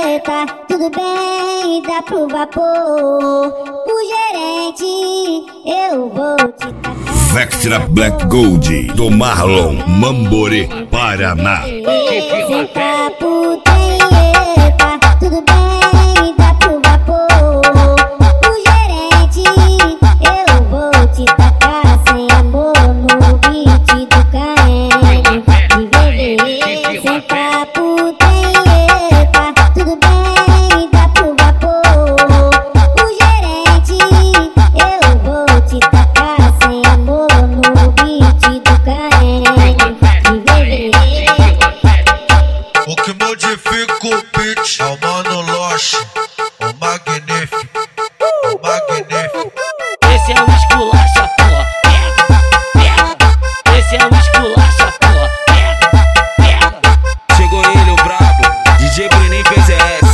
Eita, tudo bem, dá pro vapor. O gerente, eu vou te tacar. Vectra Black Gold do Marlon Mamborê, Paraná. Senta pro trem, eita, tudo bem, dá pro vapor. O gerente, eu vou te tacar sem amor no beat do Caene. De bebê, senta pro trem, eita, tudo bem, dá pro vapor. O gerente, eu vou te tacar sem amor no beat do Caene. De bebê. O que modifica o beat é o Mano Loche, o magnífico, o magnífico. Esse é o esculacha, porra, pega, pega. Esse é o esculacha, porra, pega, pega. Chegou ele, o brabo, DJ Bruninho PZS.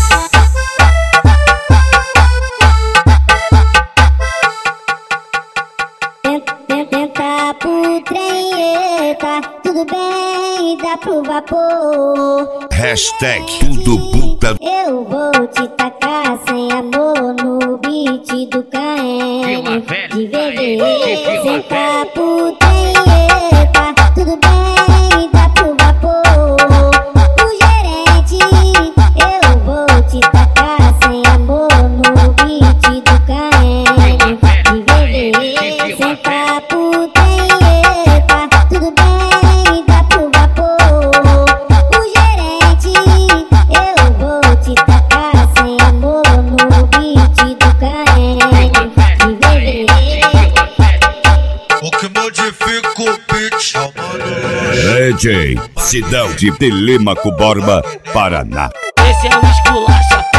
Tenta pro trem, eita, tudo bem, dá pro vapor. Hashtag tudo puta. Eu vou te tacar sem amor no beat do Caene. De bebê, senta pro trem, eita, tudo bem, dá pro vapor. O gerente, eu vou te tacar sem amor no beat do Caene. De bebê, senta pro trem, eita, tudo bem, dá pro vapor. O gerente, eu vou te tacar sem amor no beat do Caene. De bebê. O que modifica o beat é o Mano Loche. DJ Sidão de Telêmaco Borba, Paraná. Esse é o esculacha,